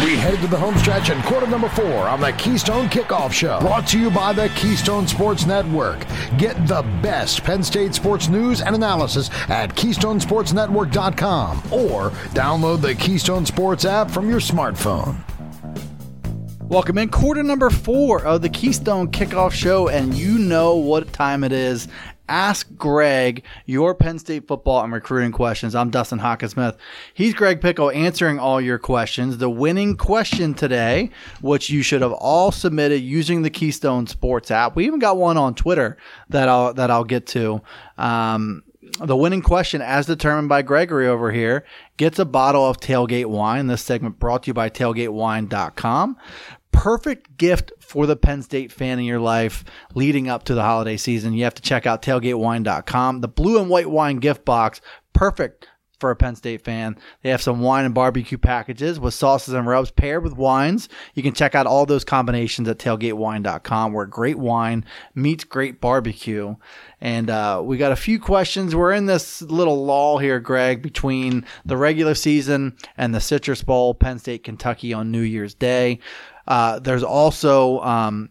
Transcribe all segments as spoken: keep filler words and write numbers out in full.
We headed to the home stretch in quarter number four on the Keystone Kickoff Show. Brought to you by the Keystone Sports Network. Get the best Penn State sports news and analysis at keystone sports network dot com or download the Keystone Sports app from your smartphone. Welcome in quarter number four of the Keystone Kickoff Show, and you know what time it is. Ask Greg your Penn State football and recruiting questions. I'm Dustin Hawkinsmith. He's Greg Pickle answering all your questions. The winning question today, which you should have all submitted using the Keystone Sports app. We even got one on Twitter that I'll that I'll get to. Um, the winning question, as determined by Gregory over here, gets a bottle of Tailgate Wine. This segment brought to you by tailgate wine dot com. Perfect gift for the Penn State fan in your life leading up to the holiday season. You have to check out tailgate wine dot com. The blue and white wine gift box, perfect for a Penn State fan. They have some wine and barbecue packages with sauces and rubs paired with wines. You can check out all those combinations at tailgate wine dot com, where great wine meets great barbecue. And uh, we got a few questions. We're in this little lull here, Greg, between the regular season and the Citrus Bowl, Penn State, Kentucky on New Year's Day. Uh, there's also um,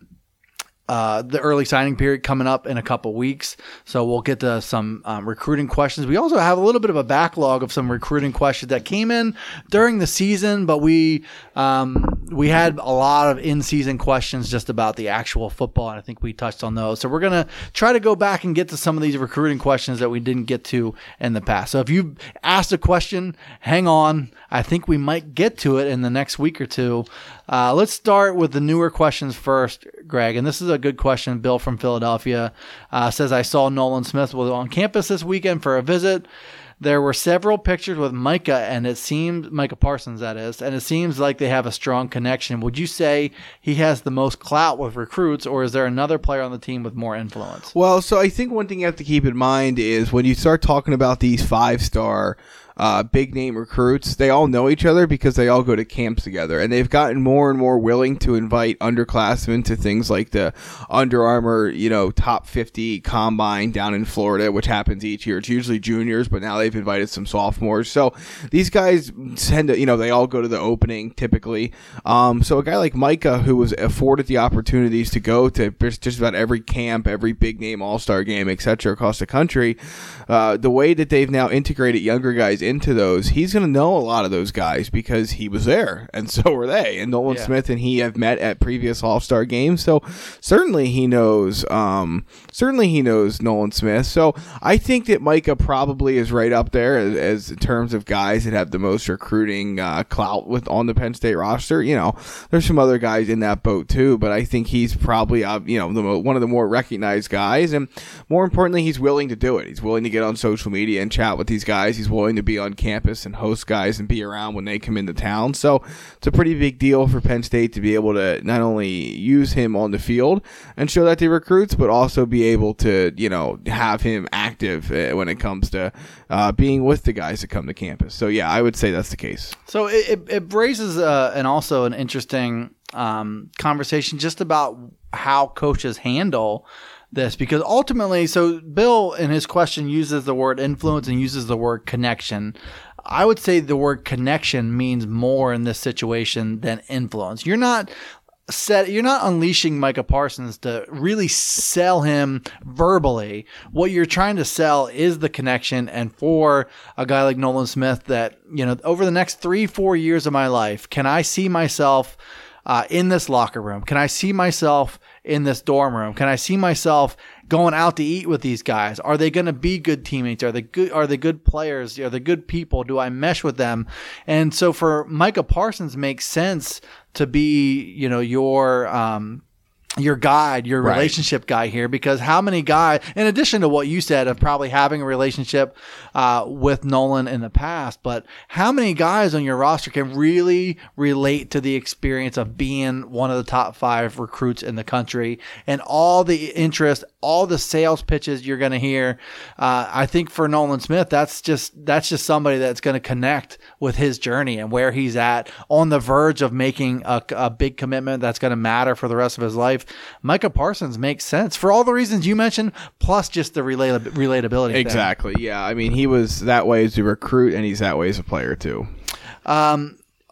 uh, the early signing period coming up in a couple weeks, so we'll get to some um, recruiting questions. We also have a little bit of a backlog of some recruiting questions that came in during the season, but we um, we had a lot of in-season questions just about the actual football, and I think we touched on those. So we're going to try to go back and get to some of these recruiting questions that we didn't get to in the past. So if you asked a question, hang on. I think we might get to it in the next week or two. Uh, let's start with the newer questions first, Greg. And this is a good question. Bill from Philadelphia uh, says, I saw Nolan Smith was on campus this weekend for a visit. There were several pictures with Micah, and it seems Micah Parsons, that is, and it seems like they have a strong connection. Would you say he has the most clout with recruits, or is there another player on the team with more influence? Well, so I think one thing you have to keep in mind is when you start talking about these five-star Uh, big name recruits, they all know each other because they all go to camps together, and they've gotten more and more willing to invite underclassmen to things like the Under Armour, you know, top fifty combine down in Florida, which happens each year. It's usually juniors, but now they've invited some sophomores. So these guys tend to, you know, they all go to the opening typically. Um, so a guy like Micah, who was afforded the opportunities to go to just about every camp, every big name all-star game, et cetera, across the country, uh, the way that they've now integrated younger guys into those, he's going to know a lot of those guys because he was there, and so were they. And Nolan yeah. Smith and he have met at previous All-Star games, so certainly he knows. Um, certainly he knows Nolan Smith. So I think that Micah probably is right up there as, as in terms of guys that have the most recruiting uh, clout with on the Penn State roster. You know, there's some other guys in that boat too, but I think he's probably uh, you know the, one of the more recognized guys, and more importantly, he's willing to do it. He's willing to get on social media and chat with these guys. He's willing to be on campus and host guys and be around when they come into town. So it's a pretty big deal for Penn State to be able to not only use him on the field and show that to recruits, but also be able to, you know, have him active when it comes to uh, being with the guys that come to campus. So yeah, I would say that's the case. So it, it raises uh, and also an interesting um, conversation just about how coaches handle this, because ultimately, so Bill in his question uses the word influence and uses the word connection. I would say the word connection means more in this situation than influence. You're not set, you're not unleashing Micah Parsons to really sell him verbally. What you're trying to sell is the connection. And for a guy like Nolan Smith, that, you know, over the next three, four years of my life, can I see myself uh, in this locker room? Can I see myself in this dorm room? Can I see myself going out to eat with these guys? Are they going to be good teammates? Are they good? Are they good players? Are they good people? Do I mesh with them? And so for Micah Parsons, makes sense to be, you know, your um, your guide, your right. relationship guy here, because how many guys, in addition to what you said of probably having a relationship uh, with Nolan in the past, but how many guys on your roster can really relate to the experience of being one of the top five recruits in the country and all the interest, all the sales pitches you're going to hear? Uh, I think for Nolan Smith, that's just that's just somebody that's going to connect with his journey and where he's at on the verge of making a, a big commitment that's going to matter for the rest of his life. Micah Parsons makes sense for all the reasons you mentioned, plus just the relata- relatability. Exactly. Thing. Yeah. I mean, he was that way as a recruit, and he's that way as a player too. Um,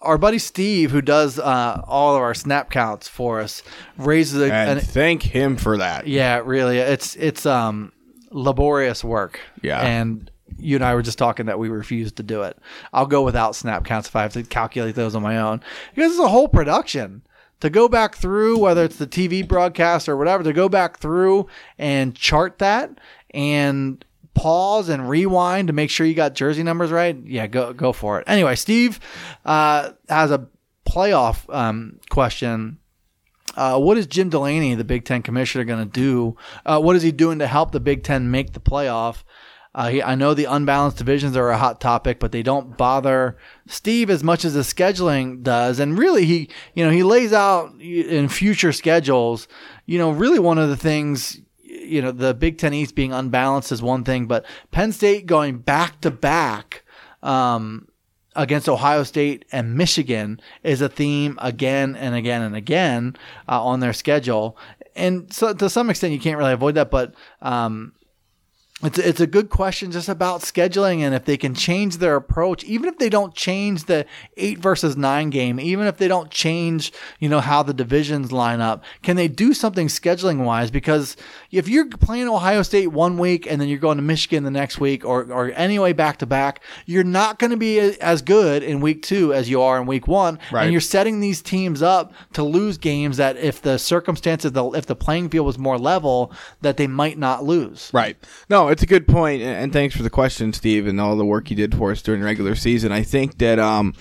our buddy Steve, who does uh, all of our snap counts for us, raises a and an, thank him for that. Yeah, really, it's it's um laborious work. Yeah, and you and I were just talking that we refuse to do it. I'll go without snap counts if I have to calculate those on my own, because it's a whole production to go back through, whether it's the T V broadcast or whatever, to go back through and chart that and pause and rewind to make sure you got jersey numbers right. Yeah, go go for it. Anyway, Steve uh, has a playoff um, question. Uh, what is Jim Delaney, the Big Ten commissioner, going to do? Uh, what is he doing to help the Big Ten make the playoff? Uh, he, I know the unbalanced divisions are a hot topic, but they don't bother Steve as much as the scheduling does. And really, he you know he lays out in future schedules. You know, really one of the things. You know, the Big Ten East being unbalanced is one thing, but Penn State going back to back um, against Ohio State and Michigan is a theme again and again and again uh, on their schedule. And so to some extent, you can't really avoid that, but um, it's, it's a good question just about scheduling and if they can change their approach, even if they don't change the eight versus nine game, even if they don't change, you know, how the divisions line up, can they do something scheduling wise? Because if you're playing Ohio State one week and then you're going to Michigan the next week or, or anyway back to back, you're not going to be as good in week two as you are in week one. Right. And you're setting these teams up to lose games that if the circumstances, if the playing field was more level, that they might not lose. Right. No, it's a good point, and thanks for the question, Steve, and all the work you did for us during the regular season. I think that, um,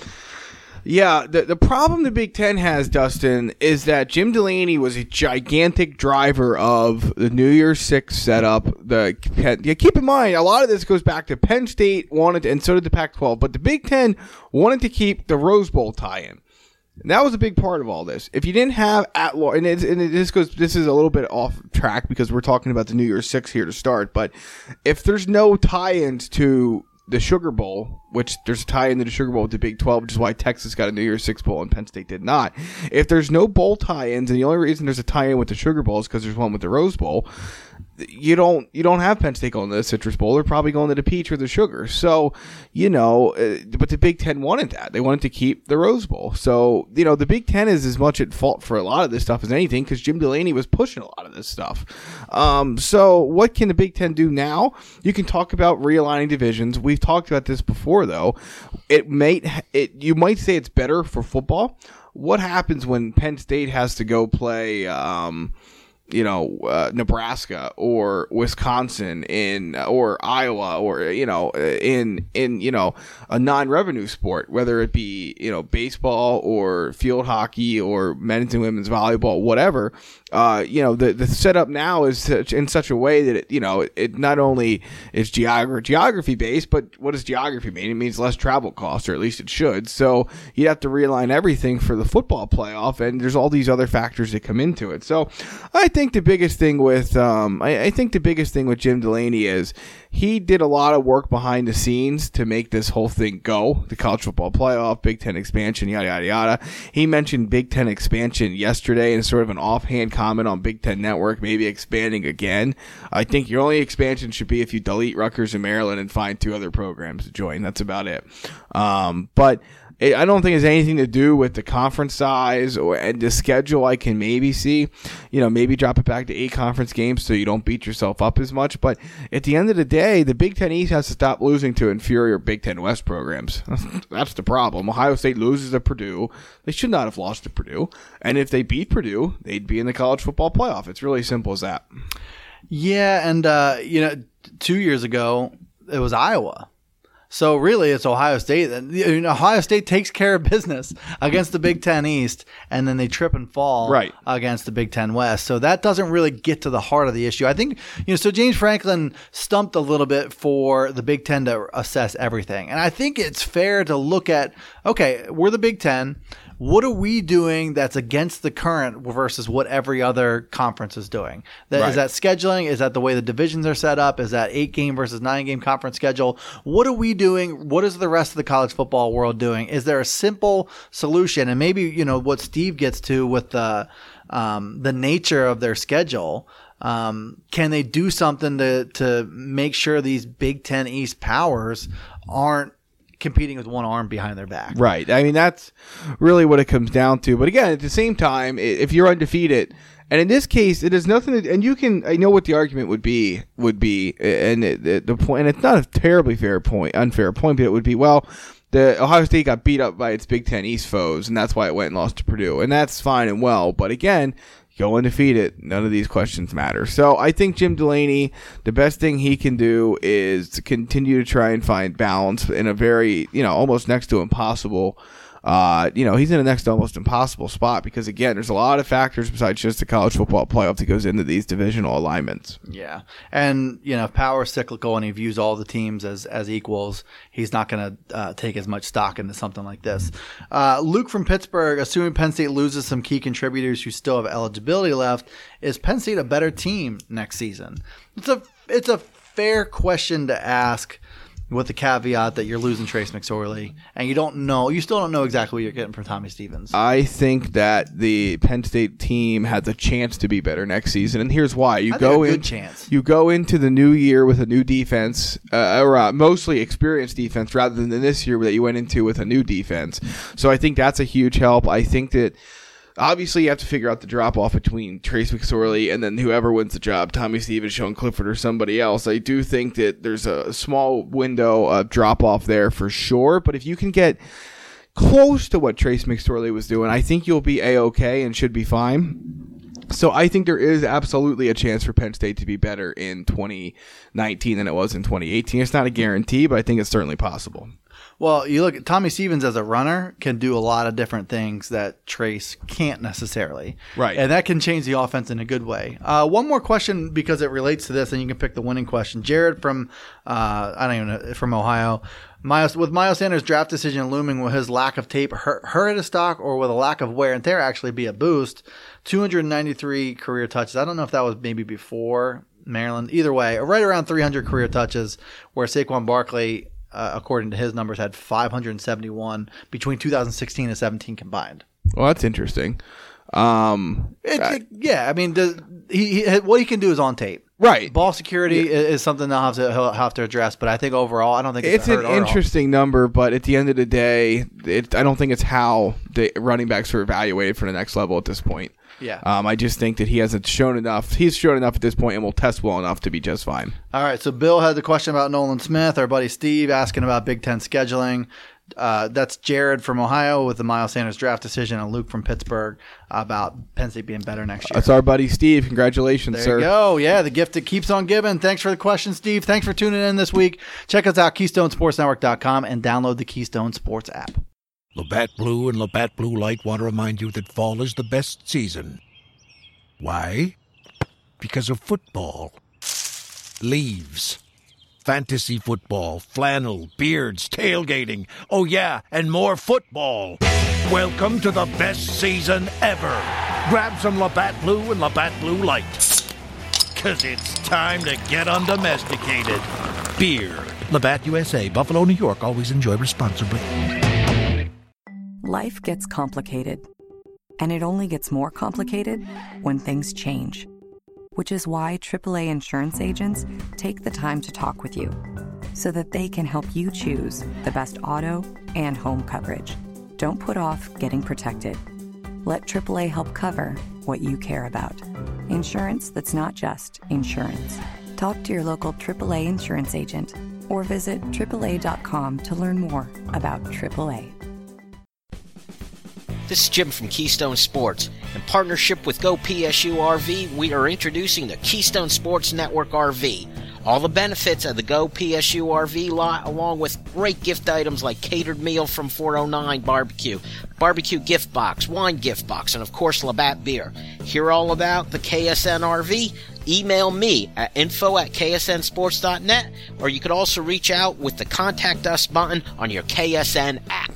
yeah, the the problem the Big Ten has, Dustin, is that Jim Delaney was a gigantic driver of the New Year's Six setup. The yeah, keep in mind, a lot of this goes back to Penn State wanted, to, and so did the Pac twelve, but the Big Ten wanted to keep the Rose Bowl tie-in. And that was a big part of all this. If you didn't have at law, and, it's, and it, this goes, this is a little bit off track because we're talking about the New Year's Six here to start. But if there's no tie-ins to the Sugar Bowl, which there's a tie-in to the Sugar Bowl with the Big twelve, which is why Texas got a New Year's Six bowl and Penn State did not. If there's no bowl tie-ins, and the only reason there's a tie-in with the Sugar Bowl is because there's one with the Rose Bowl, you don't you don't have Penn State going to the Citrus Bowl. They're probably going to the Peach or the Sugar. So, you know, uh, but the Big Ten wanted that. They wanted to keep the Rose Bowl. So, you know, the Big Ten is as much at fault for a lot of this stuff as anything because Jim Delaney was pushing a lot of this stuff. Um, so what can the Big Ten do now? You can talk about realigning divisions. We've talked about this before, though. It might it you might say it's better for football. What happens when Penn State has to go play um, you know, uh, Nebraska or Wisconsin in or Iowa or, you know, in, in, you know, a non-revenue sport, whether it be, you know, baseball or field hockey or men's and women's volleyball, whatever. Uh, you know, the, the setup now is such, in such a way that, it, you know, it, it not only is geog- geography based, but what does geography mean? It means less travel costs, or at least it should. So you have to realign everything for the football playoff, and there's all these other factors that come into it. So I think the biggest thing with, um, I, I think the biggest thing with Jim Delaney is he did a lot of work behind the scenes to make this whole thing go. The college football playoff, Big Ten expansion, yada, yada, yada. He mentioned Big Ten expansion yesterday in sort of an offhand comment on Big Ten Network, maybe expanding again. I think your only expansion should be if you delete Rutgers and Maryland and find two other programs to join. That's about it. Um, but it, I don't think it has anything to do with the conference size or and the schedule. I can maybe see, you know, maybe drop it back to eight conference games so you don't beat yourself up as much. But at the end of the day, the Big Ten East has to stop losing to inferior Big Ten West programs. That's the problem. Ohio State loses to Purdue. They should not have lost to Purdue. And if they beat Purdue, they'd be in the college football playoff. It's really simple as that. Yeah, and, uh, you know, two years ago, it was Iowa. So really, it's Ohio State. You know, Ohio State takes care of business against the Big Ten East, and then they trip and fall right. against the Big Ten West. So that doesn't really get to the heart of the issue. I think, you know, so James Franklin stumped a little bit for the Big Ten to assess everything. And I think it's fair to look at, okay, we're the Big Ten. What are we doing that's against the current versus what every other conference is doing? That, right. Is that scheduling? Is that the way the divisions are set up? Is that eight-game versus nine-game conference schedule? What are we doing? What is the rest of the college football world doing? Is there a simple solution? And maybe, you know, what Steve gets to with the um, the nature of their schedule. Um, can they do something to to make sure these Big Ten East powers aren't competing with one arm behind their back. Right. I mean, that's really what it comes down to. But again, at the same time, if you're undefeated, and in this case, it has nothing to, and you can, I know what the argument would be, would be, and it, the, the point, and it's not a terribly fair point, unfair point, but it would be, well, the Ohio State got beat up by its Big Ten East foes, and that's why it went and lost to Purdue. And that's fine and well. But again, go undefeated. None of these questions matter. So I think Jim Delaney, the best thing he can do is to continue to try and find balance in a very, you know, almost next to impossible Uh, you know, he's in a next to almost impossible spot because, again, there's a lot of factors besides just the college football playoff that goes into these divisional alignments. Yeah. And, you know, if power is cyclical and he views all the teams as, as equals, he's not going to uh, take as much stock into something like this. Uh, Luke from Pittsburgh, assuming Penn State loses some key contributors who still have eligibility left, is Penn State a better team next season? It's a, it's a fair question to ask, with the caveat that you're losing Trace McSorley, and you don't know, you still don't know exactly what you're getting from Tommy Stevens. I think that the Penn State team has a chance to be better next season, and here's why: you I go think a in, good chance. you go into the new year with a new defense, uh, or uh, mostly experienced defense, rather than this year that you went into with a new defense. So I think that's a huge help. I think that. Obviously, you have to figure out the drop-off between Trace McSorley and then whoever wins the job, Tommy Stevens, Sean Clifford, or somebody else. I do think that there's a small window of drop-off there for sure, but if you can get close to what Trace McSorley was doing, I think you'll be A-okay and should be fine. So I think there is absolutely a chance for Penn State to be better in twenty nineteen than it was in twenty eighteen. It's not a guarantee, but I think it's certainly possible. Well, you look at Tommy Stevens as a runner can do a lot of different things that Trace can't necessarily. Right. And that can change the offense in a good way. Uh, one more question because it relates to this, and you can pick the winning question. Jared from, uh, I don't even know, from Ohio. Miles, with Miles Sanders' draft decision looming, will his lack of tape hurt, hurt his stock, or will the lack of wear and tear actually be a boost? two hundred ninety-three career touches. I don't know if that was maybe before Maryland. Either way, right around three hundred career touches, where Saquon Barkley, Uh, according to his numbers, had five hundred seventy-one between two thousand sixteen and seventeen combined. Well, that's interesting. Um, it, it, yeah, I mean, does, he, he what he can do is on tape. Right. Ball security yeah. is, is something they'll have to he'll have to address, but I think overall, I don't think it's, it's an interesting all. number. But at the end of the day, it, I don't think it's how the running backs are evaluated for the next level at this point. Yeah. Um, I just think that he hasn't shown enough. He's shown enough at this point and will test well enough to be just fine. All right. So Bill had the question about Nolan Smith. Our buddy Steve asking about Big Ten scheduling. Uh, that's Jared from Ohio with the Miles Sanders draft decision, and Luke from Pittsburgh about Penn State being better next year. That's our buddy Steve. Congratulations, there sir. There you go. Yeah, the gift that keeps on giving. Thanks for the question, Steve. Thanks for tuning in this week. Check us out, Keystone Sports Network dot com, and download the Keystone Sports app. Labatt Blue and Labatt Blue Light want to remind you that fall is the best season. Why? Because of football. Leaves. Fantasy football, flannel, beards, tailgating. Oh, yeah, and more football. Welcome to the best season ever. Grab some Labatt Blue and Labatt Blue Light. Because it's time to get undomesticated. Beer. Labatt U S A, Buffalo, New York. Always enjoy responsibly. Life gets complicated. And it only gets more complicated when things change. Which is why triple A insurance agents take the time to talk with you so that they can help you choose the best auto and home coverage. Don't put off getting protected. Let triple A help cover what you care about. Insurance that's not just insurance. Talk to your local triple A insurance agent or visit triple A dot com to learn more about triple A. This is Jim from Keystone Sports. In partnership with Go P S U R V, we are introducing the Keystone Sports Network R V. All the benefits of the Go P S U R V lot, along with great gift items like catered meal from four oh nine Barbecue, barbecue gift box, wine gift box, and of course Labatt beer. Hear all about the K S N R V? Email me at info at k s n sports dot net, or you could also reach out with the Contact Us button on your K S N app.